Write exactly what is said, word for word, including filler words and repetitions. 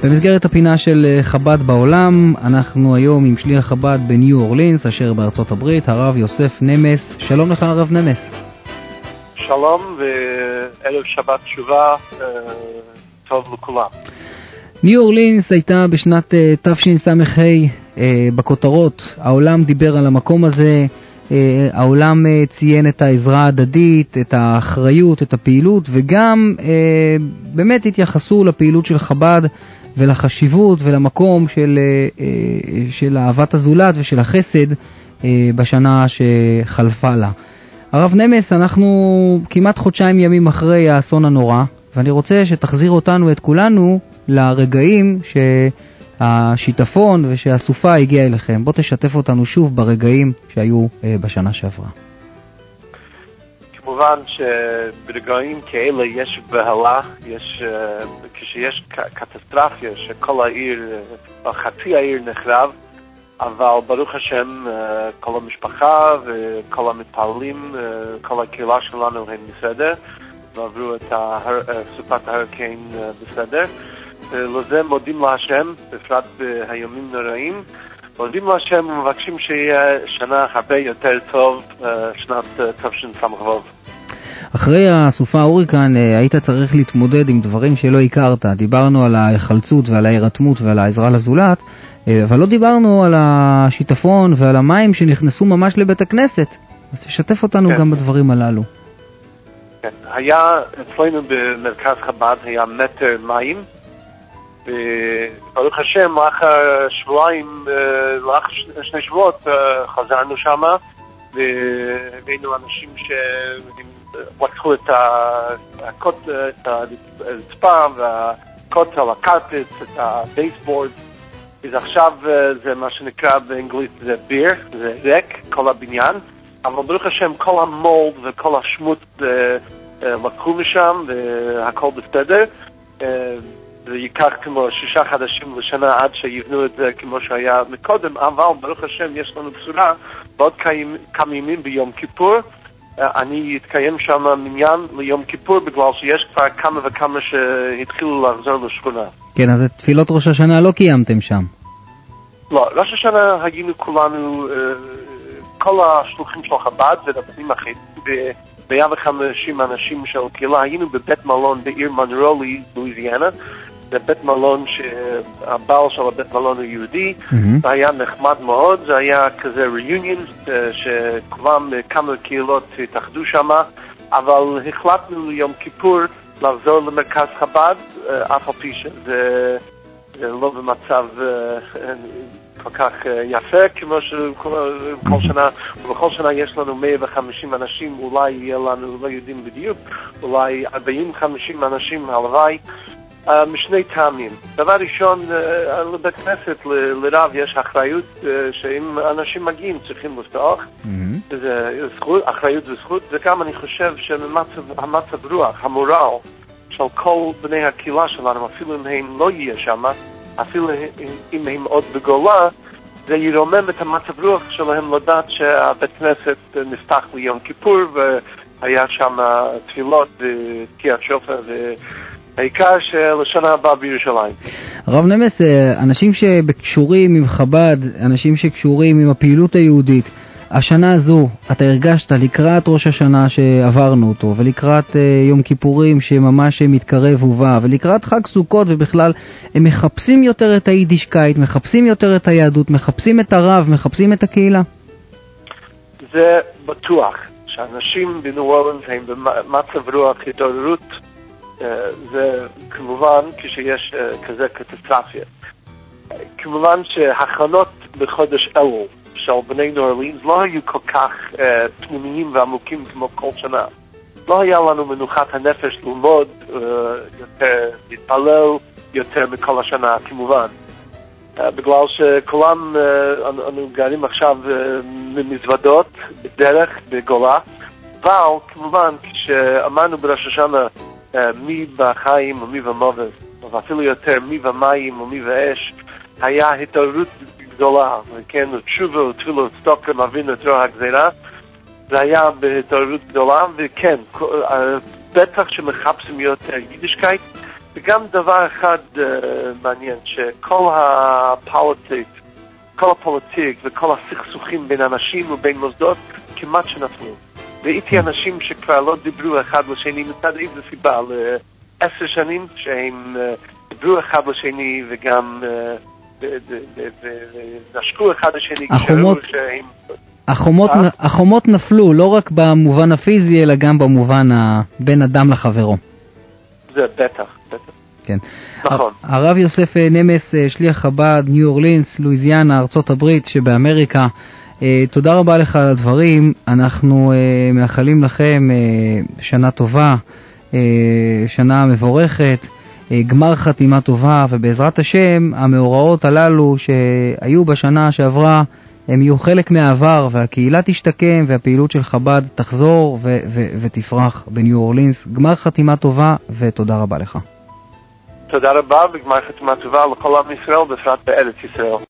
במסגרת הפינה של חב"ד בעולם, אנחנו היום עם שליח חב"ד בניו אורלינס, אשר בארצות הברית, הרב יוסף נמס. שלום לך הרב נמס. שלום וערב שבת תשובה, טוב לכולם. ניו אורלינס הייתה בשנת תשס"ה בכותרות, העולם דיבר על המקום הזה, העולם ציין את העזרה ההדדית, את האחריות, את הפעילות, וגם באמת התייחסו לפעילות של חב"ד ולחשיבות ולמקום של, של אהבת הזולת ושל החסד בשנה שחלפה לה. הרב נמס, אנחנו כמעט חודשיים ימים אחרי האסון הנורא, ואני רוצה שתחזיר אותנו, את כולנו, לרגעים שהשיטפון ושהסופה הגיעה אליכם. בוא תשתף אותנו שוב ברגעים שהיו בשנה שעברה. כמובן שברגעים כאלה יש בהלה, יש, כשיש קטסטרופיה שכל העיר, חצי העיר נחרב, אבל ברוך השם כל המשפחה וכל המתפעלים, כל הקהילה שלנו הם בסדר, ועברו את סופת ההרקיין בסדר. לזה מודים להשם, בפרט בימים נוראים. מודים להשם ומבקשים שיהיה שנה הרבה יותר טוב, שנת תשס"ו. אחרי הסופה ההוריקן היית צריך להתמודד עם דברים שלא הכרת. דיברנו על ההיחלצות ועל ההירתמות ועל העזרה לזולת, אבל לא דיברנו על השיטפון ועל המים שנכנסו ממש לבית הכנסת. אז תשתף אותנו כן. גם בדברים הללו. כן. היה אצלנו במרכז חב"ד היה מטר מים, וברוך השם לאחר שבועיים, לאחר שני שבועות חזרנו שמה, והבאנו אנשים שלקחו את הרצפה והקוטל, הקרפט, את הבייסבורד, אז עכשיו זה מה שנקרא באנגלית זה ביר, זה ריק, כל הבניין, אבל ברוך השם כל המולד וכל השמות לקחו משם והכל בסדר. זה ייקח כמו שישה חדשים לשנה עד שיבנו את זה כמו שהיה מקודם, אבל ברוך השם יש לנו בשורה, בעוד כמה ימים ביום כיפור, אני אתקיים שם מניין ליום כיפור, בגלל שיש כבר כמה וכמה שהתחילו לחזור לשכונה. כן, אז את תפילות ראש השנה לא קיימתם שם? לא, ראש השנה היינו כולנו, כל השלוחים של חב"ד ורבנים אחרים, ב-מאה וחמישים אנשים של קהילה, היינו בבית מלון בעיר מונרולי, לואיזיאנה, זה בית מלון שהבעל של הבית מלון הוא יהודי, זה היה נחמד מאוד, זה היה כזה ריוניון שכולם כמה קהילות התאחדו שם, אבל החלטנו ליום כיפור לחזור למרכז חב"ד, אף על פי שזה לא במצב כל כך יפה כמו שכל שנה, ובכל שנה יש לנו מאה וחמישים אנשים, אולי יהיה לנו, לא יודעים בדיוק, אולי ארבעים חמישים אנשים, הלוואי, משני טעמים. דבר ראשון, לבית כנסת, לרב יש אחריות שאם אנשים מגיעים צריכים לפתוח, זה אחריות וזכות, וגם אני חושב שהמצב רוח, המורל של כל בני הקהילה שלנו, אפילו אם הם לא יהיה שם, אפילו אם הם עוד בגולה, זה ירומם את המצב רוח שלהם לדעת שהבית כנסת נפתח ליום כיפור והיה שם תפילות ותקיעת שופר, והעיקר שלשנה הבאה בירושלים. הרב נמס, אנשים שקשורים עם חב"ד, אנשים שקשורים עם הפעילות היהודית, השנה הזו אתה הרגשת לקראת ראש השנה שעברנו אותו, ולקראת uh, יום כיפורים שממש מתקרב ובא, ולקראת חג סוכות, ובכלל הם מחפשים יותר את היידישקייט, מחפשים יותר את היהדות, מחפשים את הרב, מחפשים את הקהילה? זה בטוח שאנשים בניו אורלינס הם במצב רוח התעוררות, uh, זה כמובן כשיש uh, כזה קטסטרופיה. כמובן שהכנות בחודש אלול של בני ניו אורלינס לא היו כל כך uh, פנימיים ועמוקים כמו כל שנה. לא היה לנו מנוחת הנפש ללמוד uh, יותר, להתפלל יותר מכל השנה, כמובן. Uh, בגלל שכולם, uh, אנו גרים עכשיו uh, ממזוודות בדרך, בגולה, אבל כמובן כשאמרנו בראש השנה uh, מי בחיים ומי במוות, ואפילו יותר מי במים ומי באש, היה התעוררות גדולה, וכן, תשובה ותפילה וצדקה מבין את רוע הגזירה, זה היה בהתעוררות גדולה, וכן, בטח שמחפשים יותר יידישקייט, וגם דבר אחד uh, מעניין, שכל הפוליטיק, כל הפוליטיק וכל הסכסוכים בין אנשים ובין מוסדות כמעט שנפלו. ראיתי אנשים שכבר לא דיברו אחד לשני מצד איזה סיבה, לעשר שנים שהם uh, דיברו אחד לשני וגם uh, נשקו אחד לשני. החומות, שהם... החומות, נ, החומות נפלו לא רק במובן הפיזי אלא גם במובן ה... בין אדם לחברו. זה בטח, בטח. כן. נכון. הרב יוסף נמס, שליח חב"ד, ניו אורלינס, לואיזיאנה, ארצות הברית שבאמריקה, תודה רבה לך על הדברים. אנחנו מאחלים לכם שנה טובה, שנה מבורכת, גמר חתימה טובה, ובעזרת השם המאורעות הללו שהיו בשנה שעברה הם יהיו חלק מהעבר, והקהילה תשתקם והפעילות של חב"ד תחזור ו- ו- ותפרח בניו אורלינס. גמר חתימה טובה ותודה רבה לך. תודה רבה וגמר חתימה טובה לכל עם ישראל, בפרט בארץ ישראל.